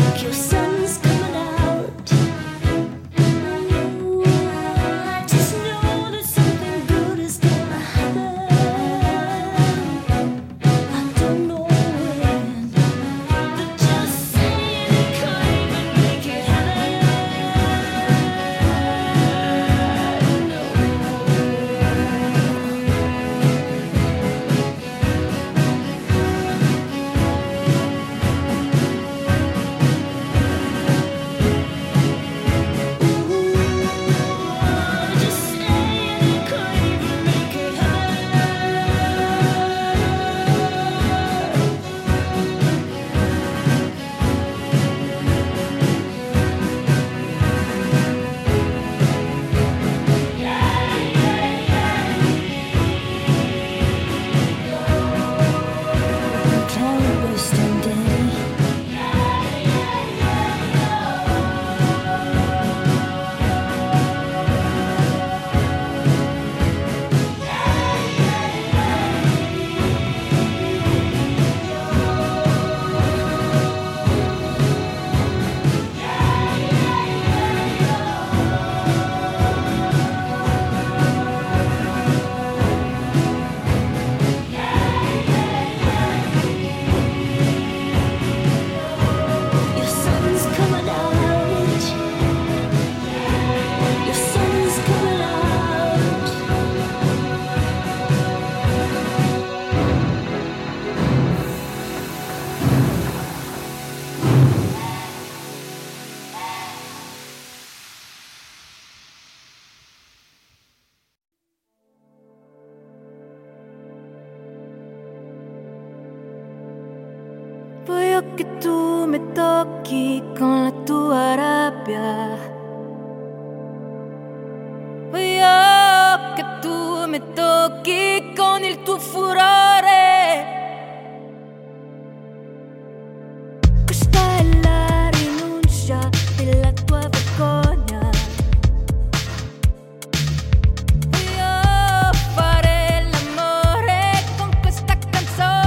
Voglio che tu mi tocchi con la tua rabbia. Voglio che tu mi tocchi con il tuo furore. Questa è la rinuncia della tua vergogna. Voglio fare l'amore con questa canzone.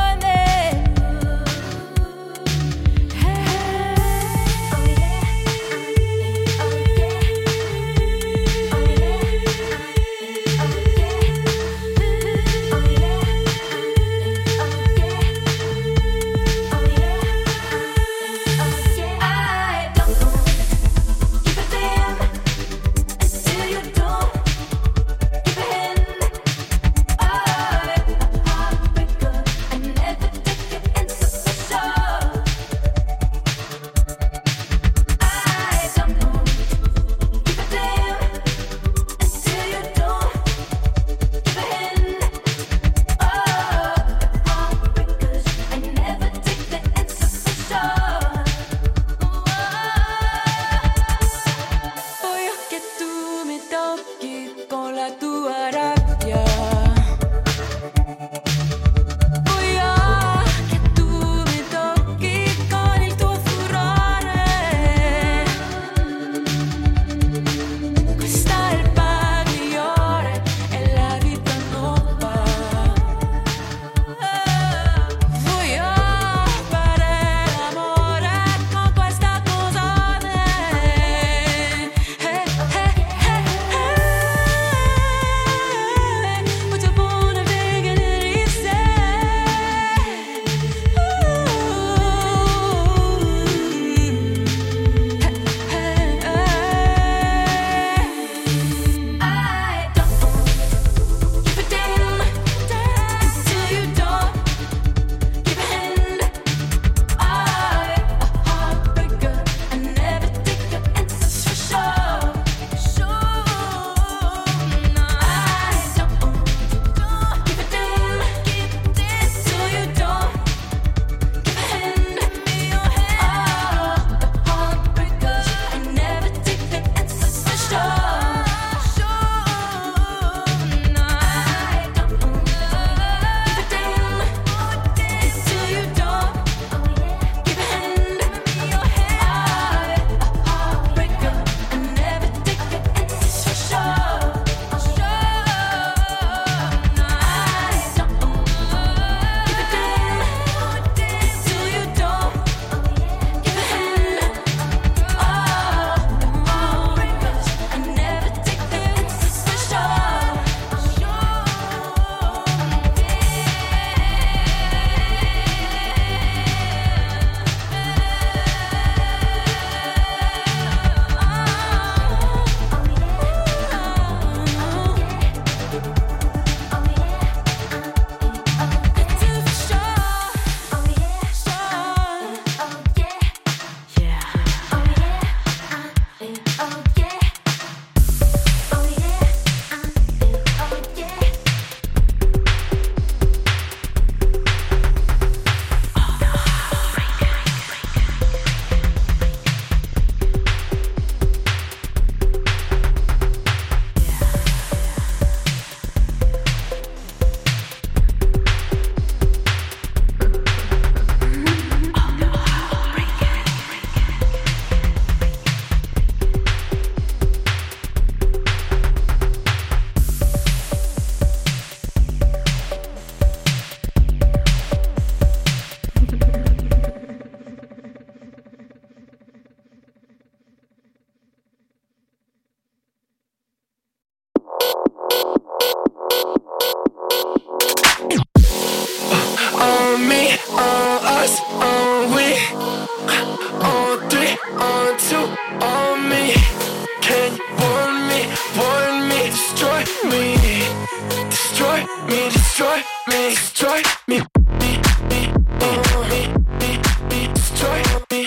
onto all me. Can you warn me, destroy me, destroy me, destroy me, destroy me, destroy me, destroy me,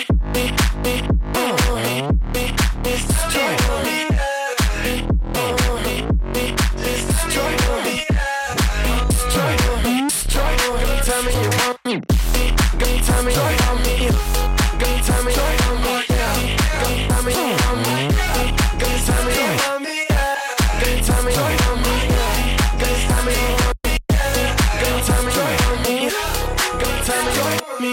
destroy me, destroy me. Gonna tell me you want me, gonna tell me you want me, gonna tell me you want me, gonna tell me you want me, gonna tell me you want me, gonna tell me you want me, gonna tell me you want me, gonna tell me you want me, gonna tell me you want me.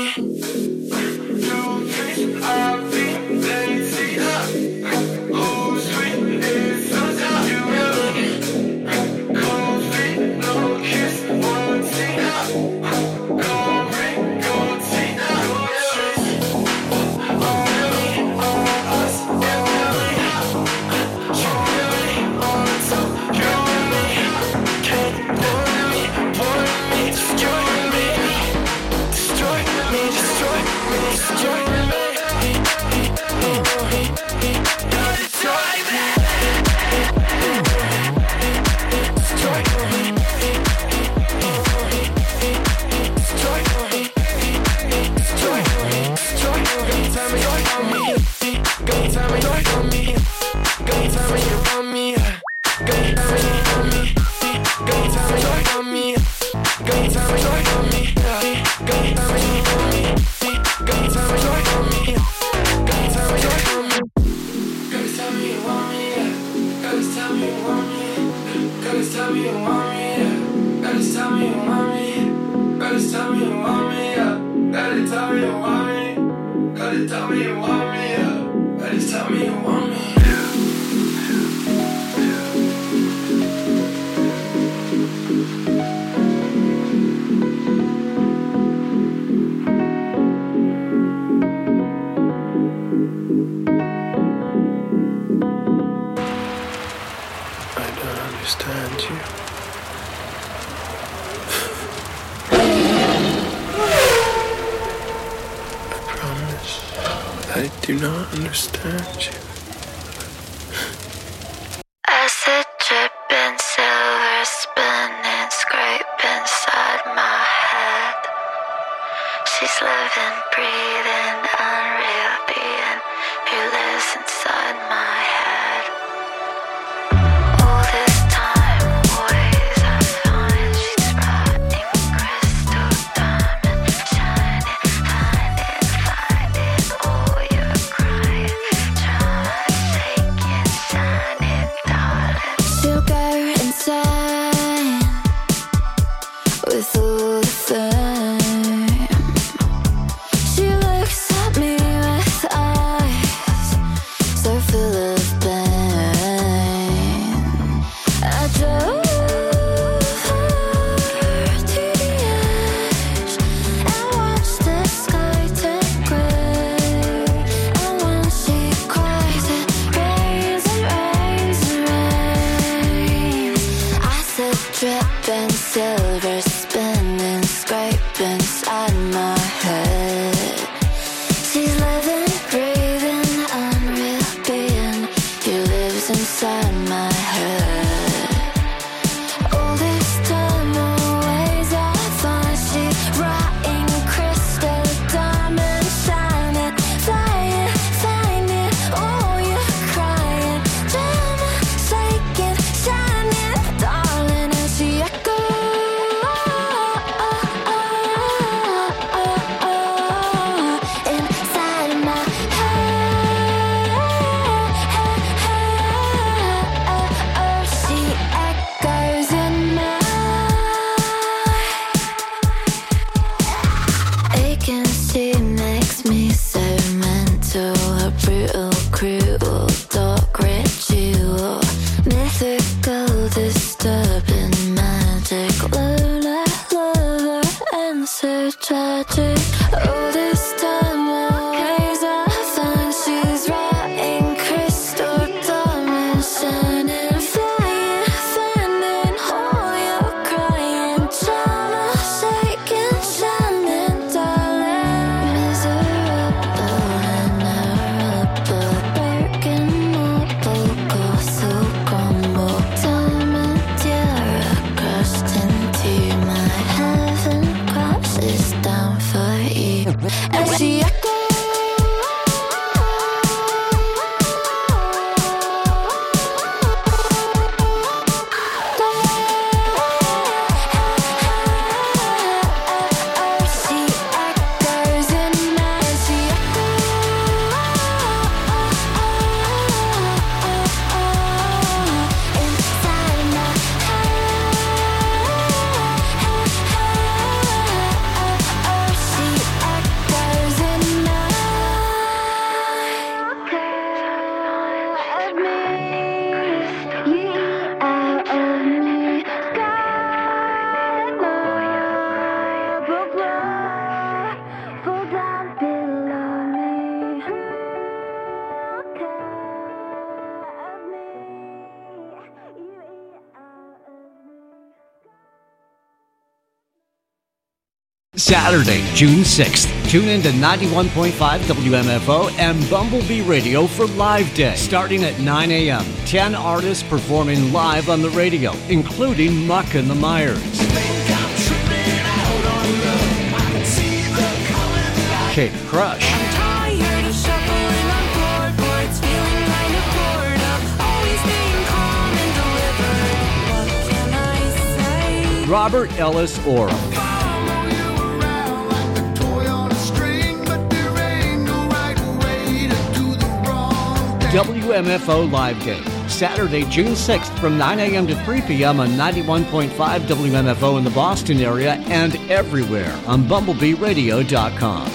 I do not understand you. Acid dripping, silver spinning, scrape inside my head. She's living, breathing, unreal being who lives inside my head. All this time, always I find she's rotting crystal diamond, shining, finding, all your crying, trauma, shaking, shining, darling. She'll go insane with all the fame. She looks at me with eyes so full of pain. I drove her to the edge and watched the sky turn grey. And when she cries, it rains and rains and rains. Acid dripping, silver spinning, scrape inside my head. She's living, breathing, unreal being who lives inside my head. All this time, always I find she rotting crystal diamond, shining, flying, finding all your crying, drama, shaking, shining, darling, and she inside my head. She echoes in my vacancy makes me so mental. A brutal, cruel, dark ritual, mythical, disturbing, magic, lunar, lover, and so tragic. All this time, always I find she's rotting crystal diamond, shining, flying, finding all your crying, trauma, shaking, shining, darling. Miserable and horrible. Saturday, June 6th. Tune in to 91.5 WMFO and Bumblebee Radio for Live Day. Starting at 9 a.m., 10 artists performing live on the radio, including Muck and the Myers, Kate Crush, Robert Ellis Oram, WMFO Live Day, Saturday, June 6th from 9 a.m. to 3 p.m. on 91.5 WMFO in the Boston area and everywhere on BumblebeeRadio.com.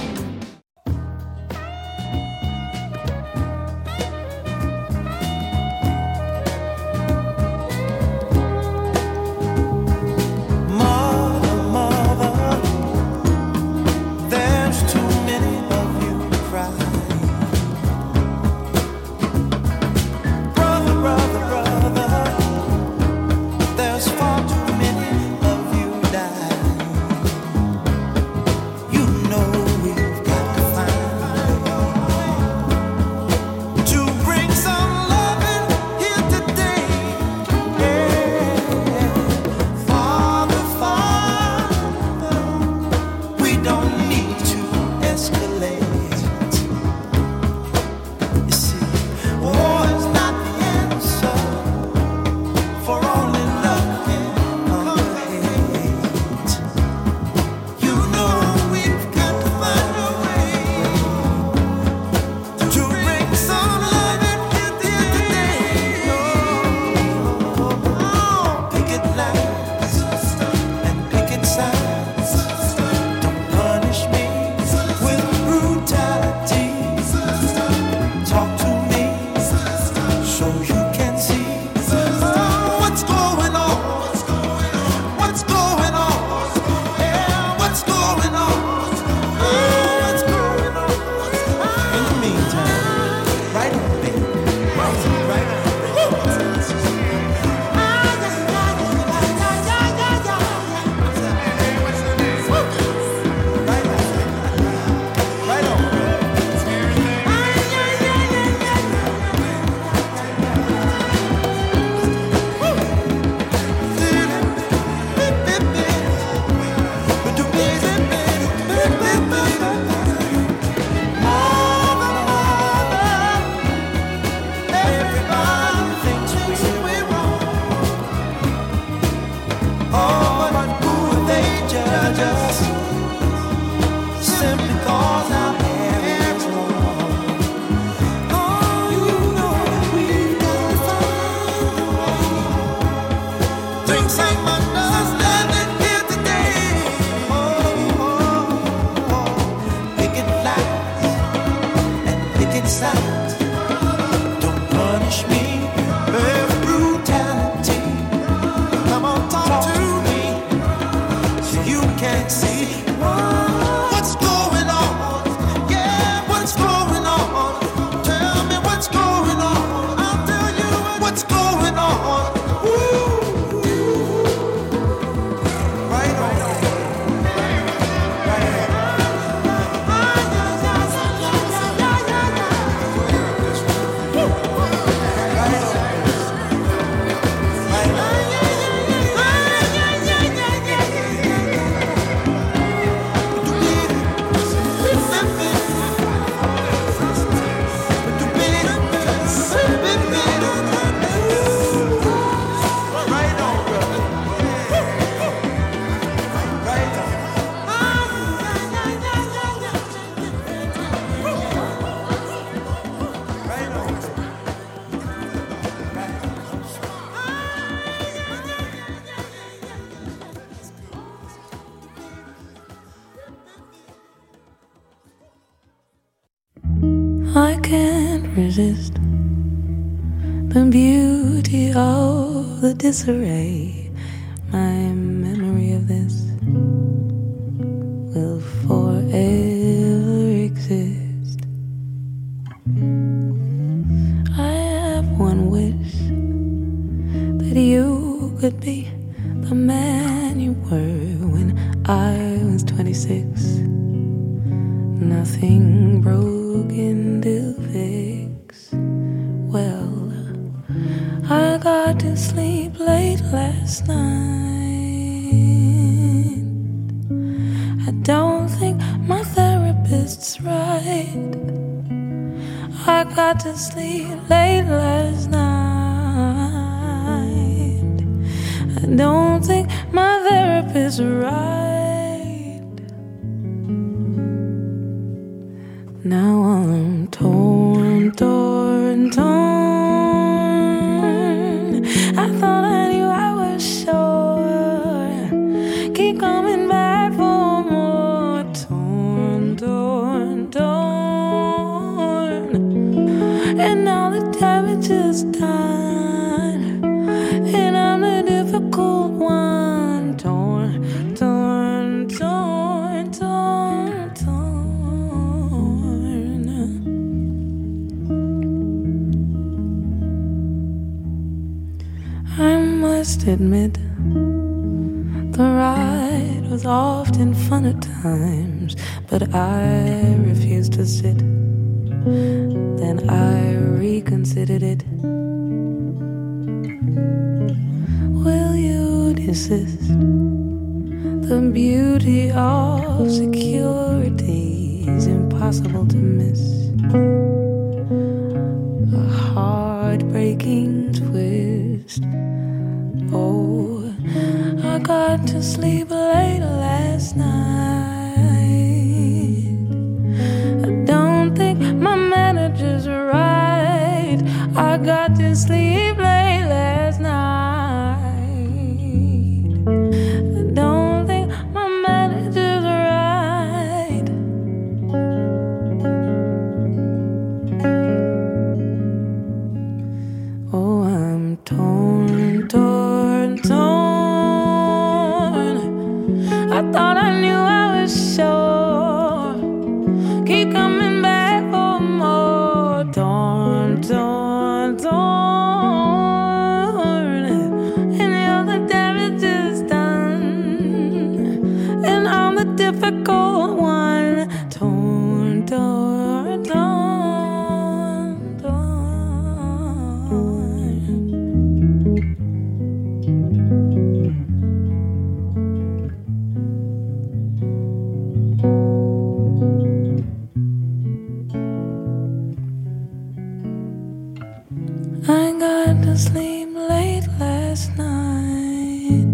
I can't resist the beauty of the disarray. My memory of this will forever exist. I have one wish, that you could be the man you were when I was 26. 26. Nothing broken to fix. Well, I got to sleep late last night. I don't think my therapist's right. I got to sleep late last night. I don't think my therapist's right. Now I'm torn, torn, torn. I thought I knew I was sure. Keep coming back for more. Torn, torn, torn. And now the damage is done, and I'm the difficult one. Torn, torn, torn, torn, torn. I must admit, the ride was often fun at times, but I refused to sit. Then I reconsidered it. Will you desist? The beauty of security is impossible to miss. A heartbreaking twist. Oh, I got to sleep late last night. I don't think my manager's right. I got to sleep late last night. I don't think my manager's right. Oh, I'm torn, torn, torn. I thought I knew I was sure. Keep coming back for more. Torn, torn, torn. And the other damage is done, and I'm the difficult one. Torn, torn, torn, torn. I got to sleep late last night.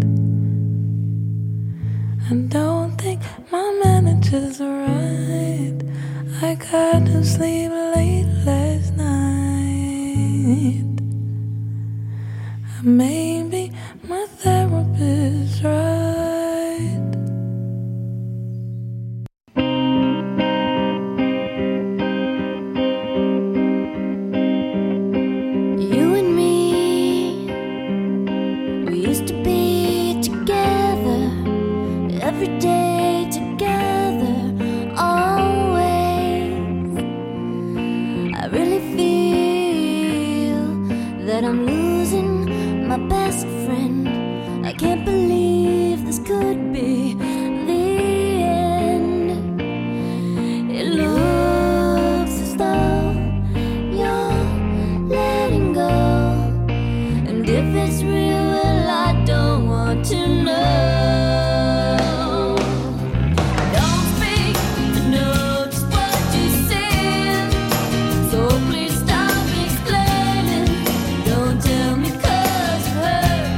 I don't think my manager's right. I got to sleep late last night. Maybe my therapist's right. You and me, we used to be together, every day together, always. I really feel that I'm losing my best friend. I can't believe this could be the end. It looks as though you're letting go, and if it's real, well, I don't want to know. Don't speak, I know just what you said, so please stop explaining. Don't tell me 'cause it hurts.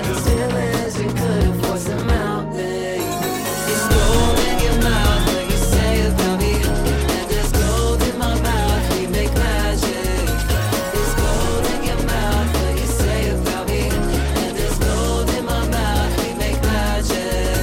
got these feelings, you couldn't force them out, babe. It's gold in your mouth when you say about me, and there's gold in my mouth, we make magic. It's gold in your mouth when you say about me, and there's gold in my mouth, we make magic.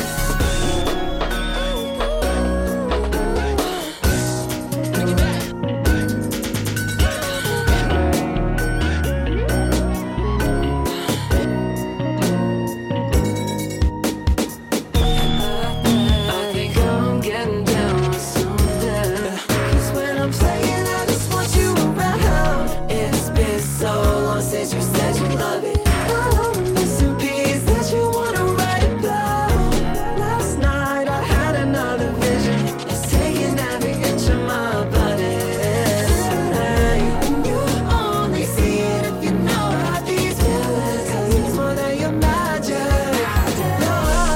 I think I'm getting down with something. 'Cause when I'm playing, I just want you around. It's been so long since you said you love it. I'm missing piece that you wanna write about. Last night I had another vision. It's taking every inch of my body. And you only see it if you know how these feelings. 'Cause it's more than your magic. No.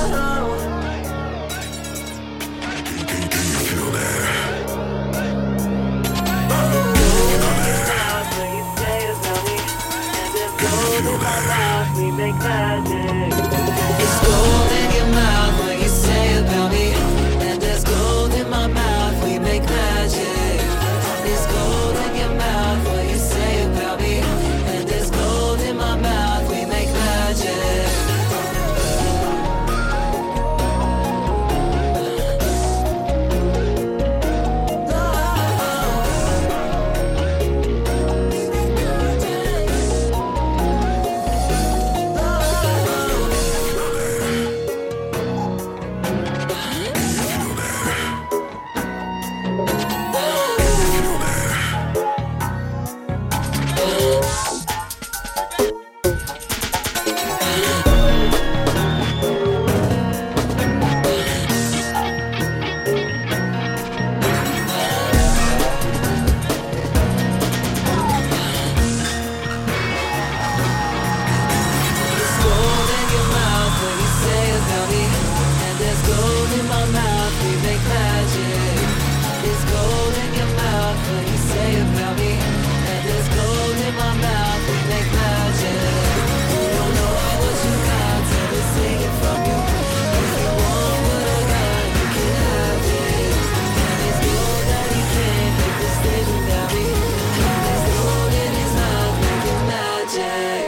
It's gold in your mouth when you say about me, and there's gold in my mouth, we make magic. It's gold in your mouth when you say about me, and there's gold in my mouth, we make magic. It's gold in your mouth when you say about me, and there's gold in my mouth, we make magic. It's gold in your mouth when you say about me, and there's gold in my mouth, we make magic. You don't know what you got till we take it from you. If you want what I got, you can have it. And it's gold that he can't make the stage without me. And there's gold in his mouth, making magic.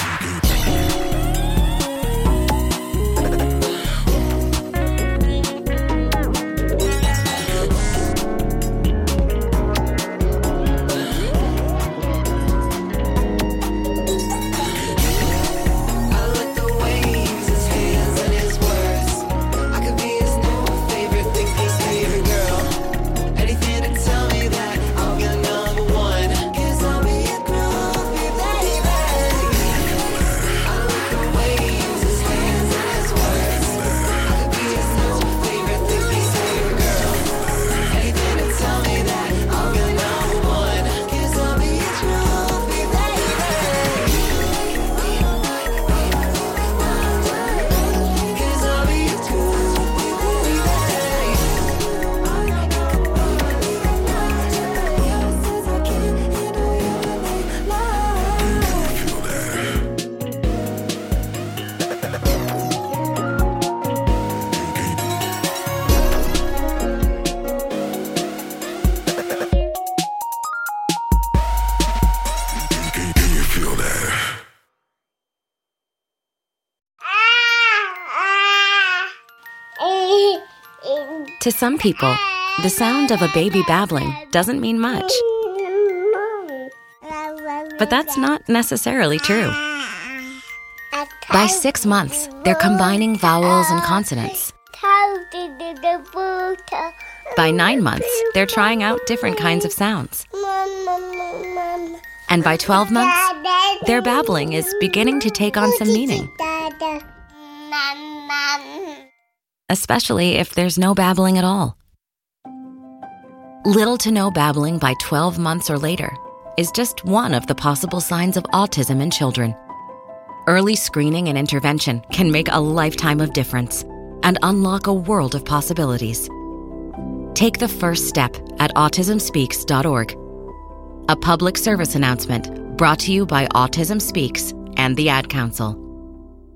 I like the way he uses his hands and his words. I could be his new favorite, think he's favorite girl. Anything to tell me that I'm your number one. 'Cause I'll be your groovy baby. I like the way he uses his hands and his words. I could be his new favorite, think he's favorite girl. Anything to tell me that I'm your number one. 'Cause I'll be your groovy baby. 'Cause I'll be your To some people, the sound of a baby babbling doesn't mean much. But that's not necessarily true. By 6 months, they're combining vowels and consonants. By 9 months, they're trying out different kinds of sounds. And by 12 months, their babbling is beginning to take on some meaning. Especially if there's no babbling at all. Little to no babbling by 12 months or later is just one of the possible signs of autism in children. Early screening and intervention can make a lifetime of difference and unlock a world of possibilities. Take the first step at autismspeaks.org. A public service announcement brought to you by Autism Speaks and the Ad Council.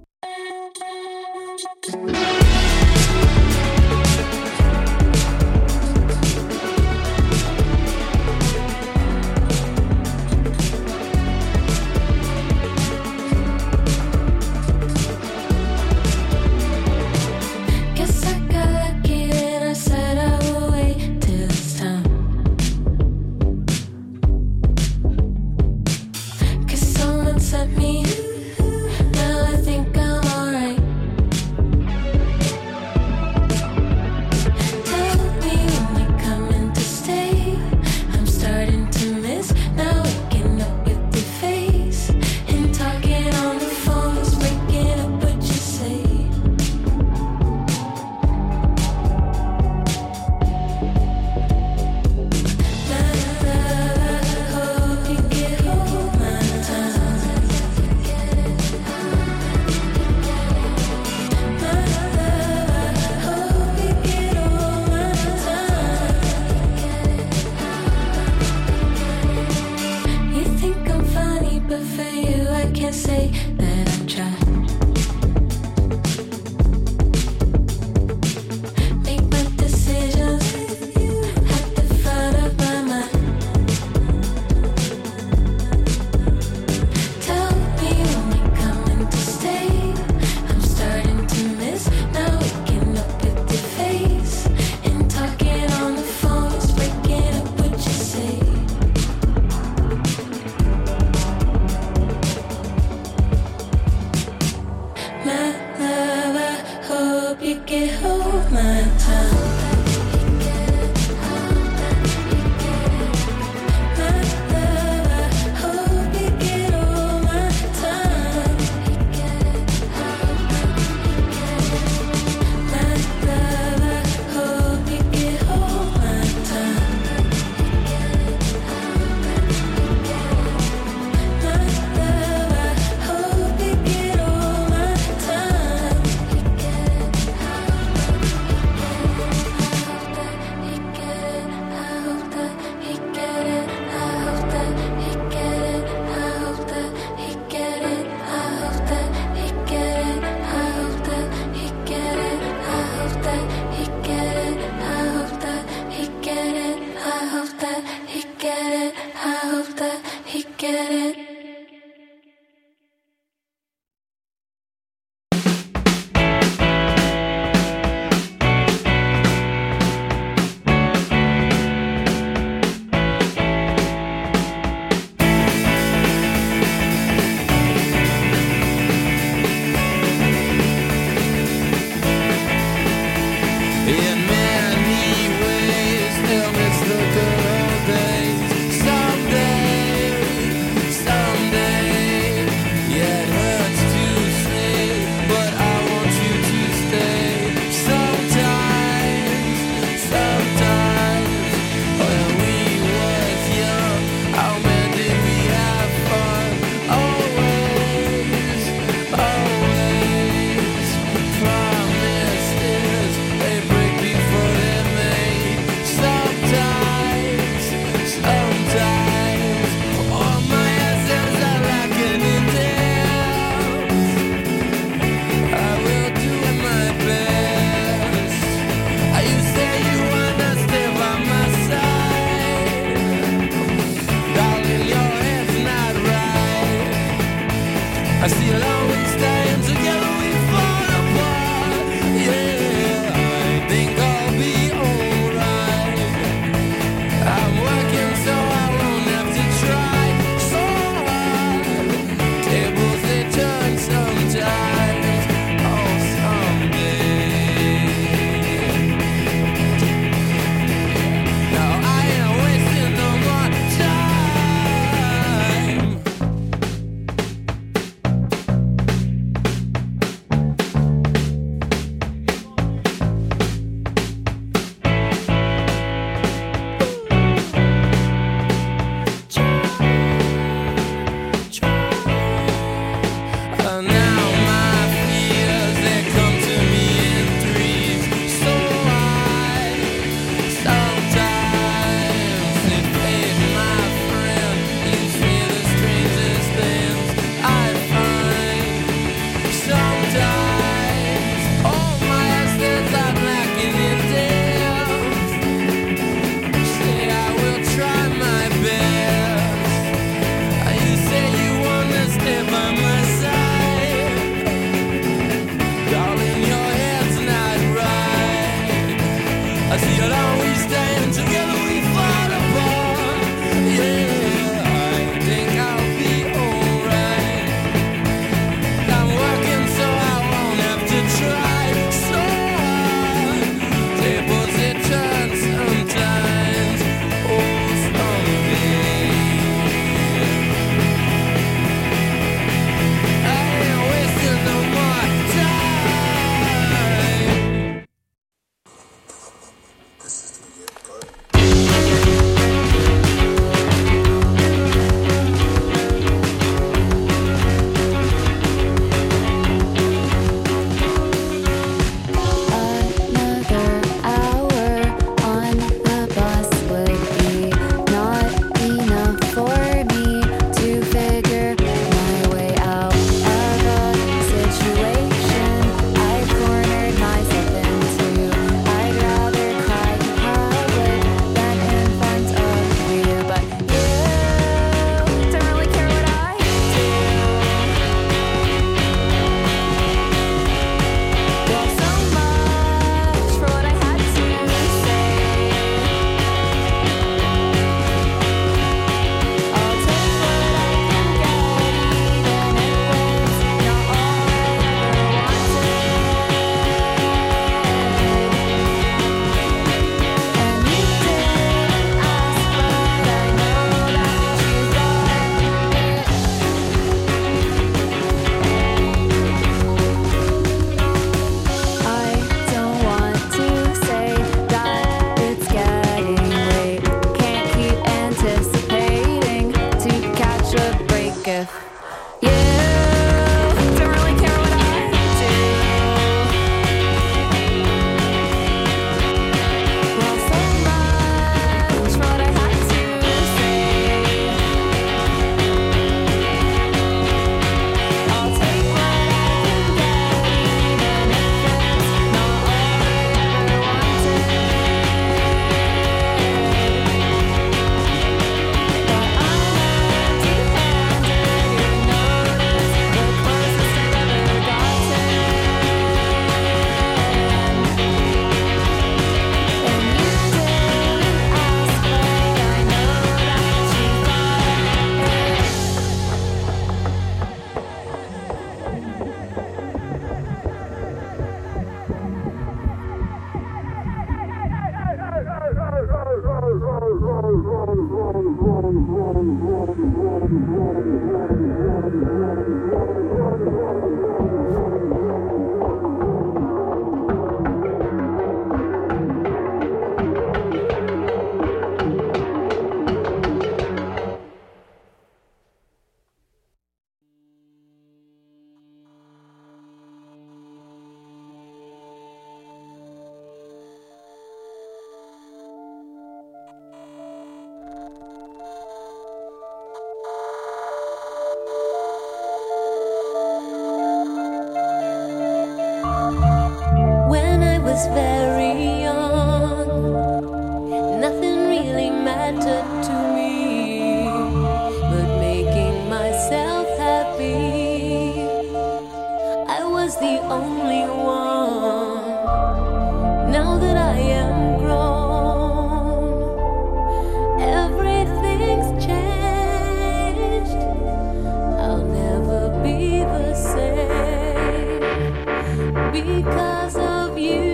When I was very young, nothing really mattered to me but making myself happy. I was the only one. Now that I am grown, everything's changed. I'll never be the same because of you.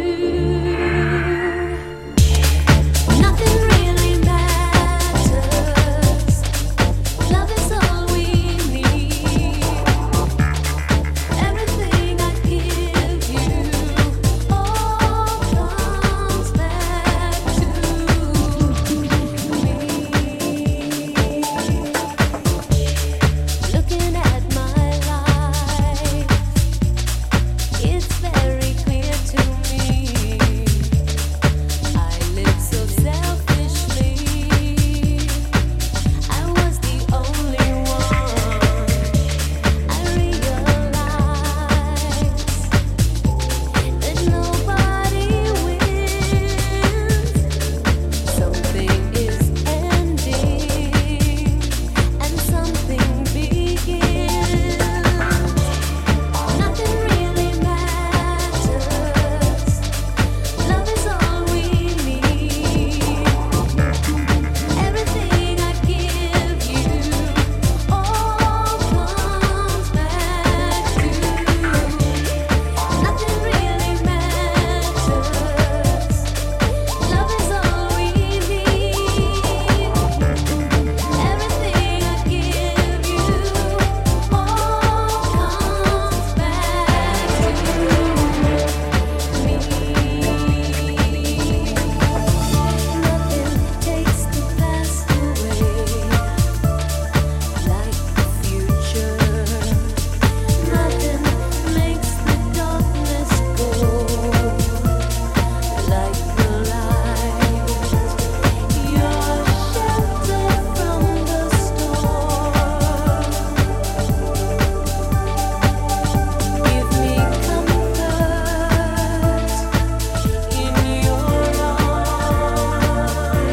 Nothing really matters. Love is all we need. Everything I give you all comes back to me. Looking at my life, it's very clear to me. I live so selfishly. I was the only one. I realized that nobody wins. Something is ending and something begins. Nothing really matters. Love is all we need. Everything I give you all comes back to you. Nothing really matters. Love is all we need. Everything I give you all comes back to me. Nothing takes the past away like the future. Nothing makes the darkness go like the light. You're shelter from the storm. Give me comfort in your arms.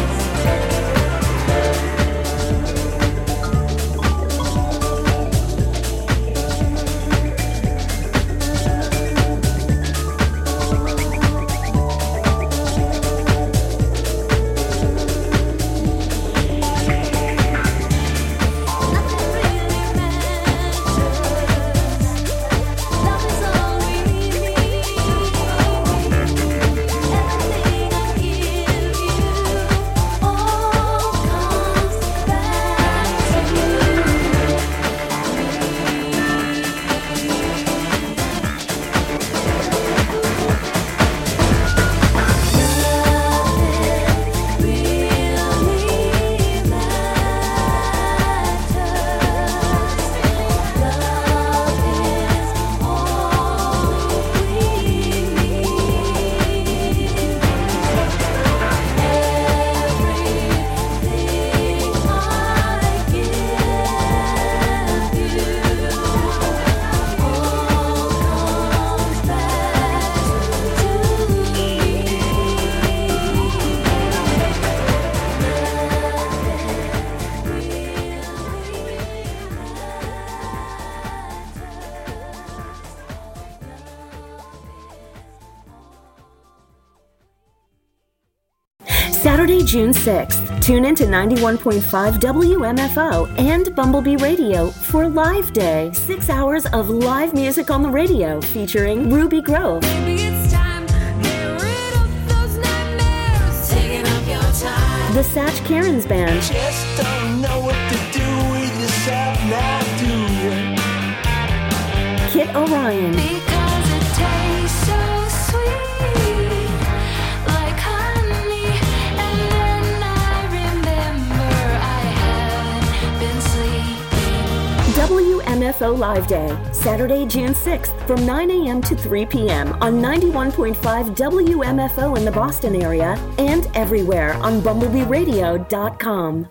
Nothing really matters. Love is all we need. Everything I give you all comes back to you. Saturday, June 6th, tune in to 91.5 WMFO and Bumblebee Radio for Live Day. 6 hours of live music on the radio featuring Ruby Grove, It's time to get rid of those nightmares. Taking up your time. the Satch Karen's Band, Just don't know what to do with yourself now, do you? Kit Orion, Because it tastes so sweet, like honey. And then I remember I haven't been sleeping. WMFO Live Day, Saturday, June 6th from 9 a.m. to 3 p.m. on 91.5 WMFO in the Boston area and everywhere on BumblebeeRadio.com.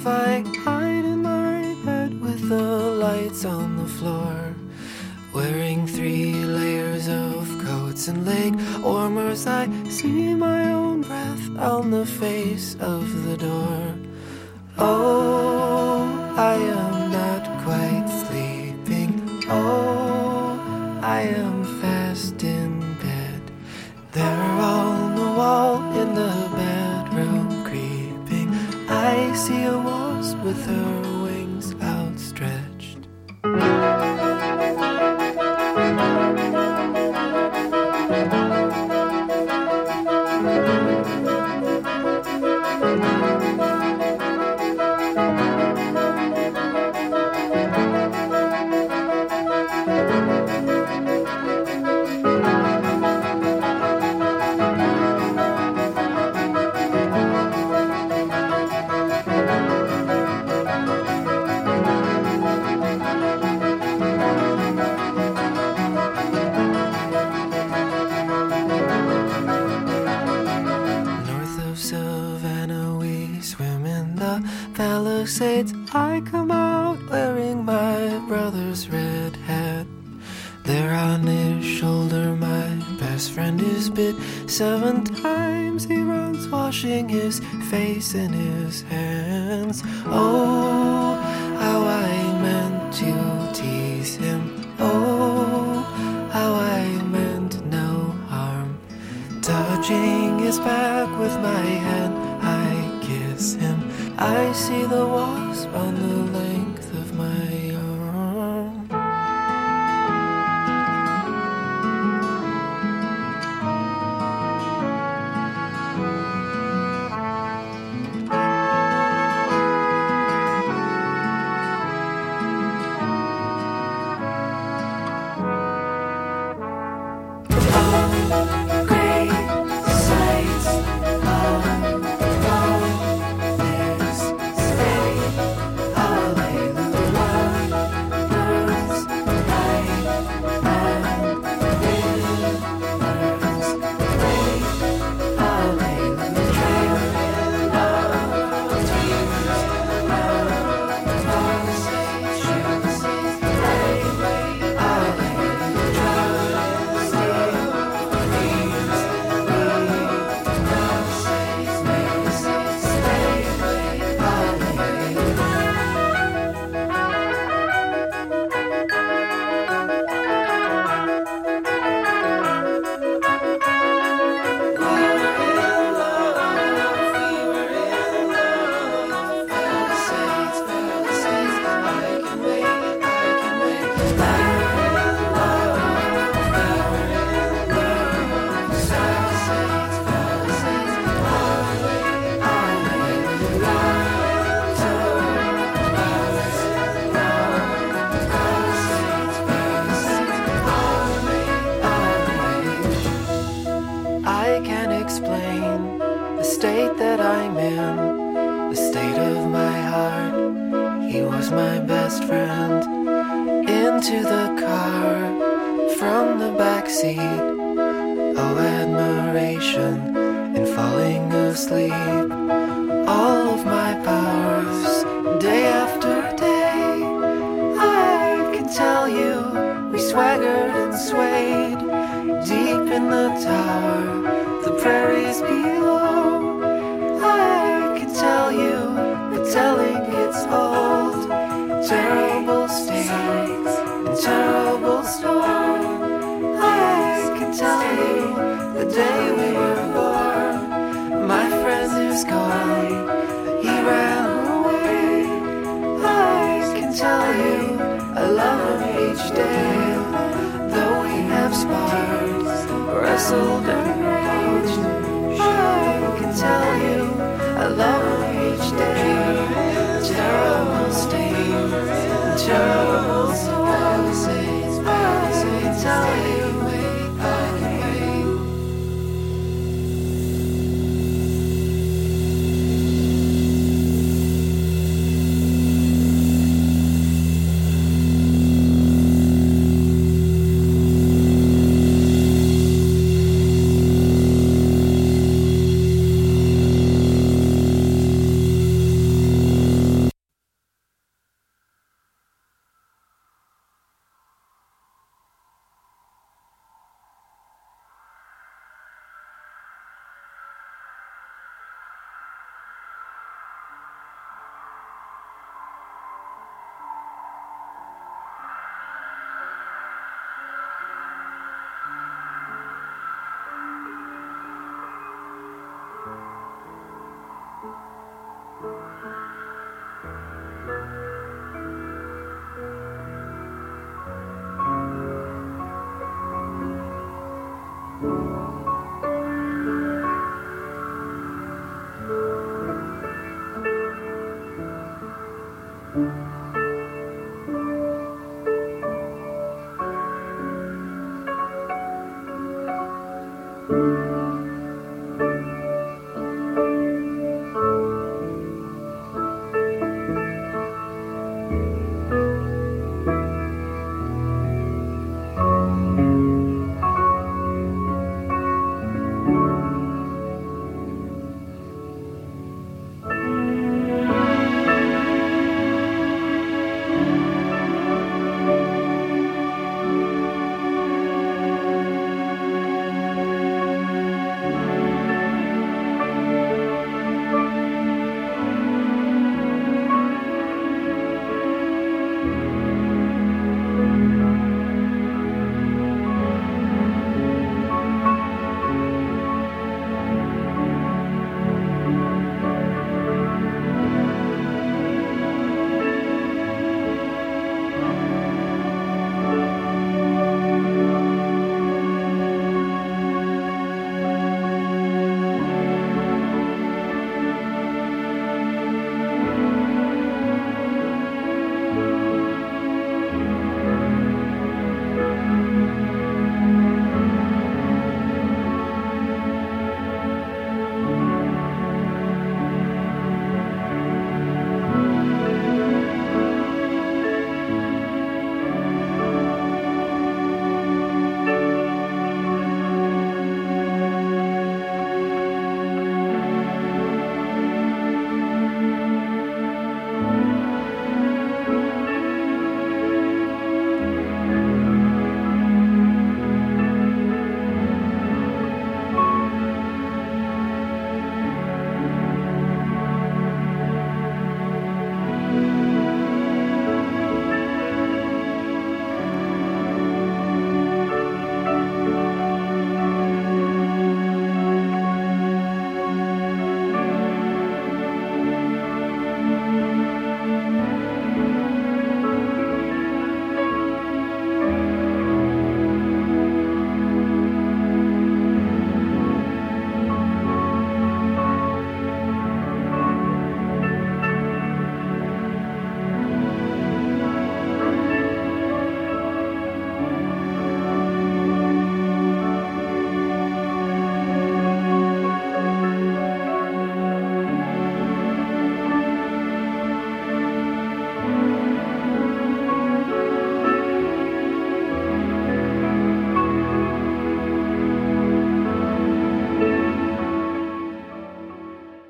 I hide in my bed with the lights on the floor, wearing 3 layers of coats and leg warmers, I see my own breath on the face of the door. Oh, I am not quite sleeping. Oh, I am fast in bed. They're on the wall in the bedroom creeping. I see a wasp with her wings outstretched. Palisades, I come out wearing my brother's red hat. There on his shoulder my best friend is bit 7 times. He runs washing his face in his hands. Oh, how I meant to tease him. Oh, how I meant no harm. Touching his back with my hand, I kiss him. I see the wasp on the length of my arm. Oh, great sights of my best friend into the car from the back seat. Oh, admiration in falling asleep. All of my powers, day after day. I can tell you, we swaggered and swayed deep in the tower, the prairies below. I can tell you, but telling it's old. Terrible states and terrible storm. I can tell you the day we were born. My friend is gone, he ran away. I can tell you I love him each day. Though we have sparred, wrestled and raged, I can tell you I love him each day. Terrible state, terrible Palisades, Palisades, tell you, I can wait.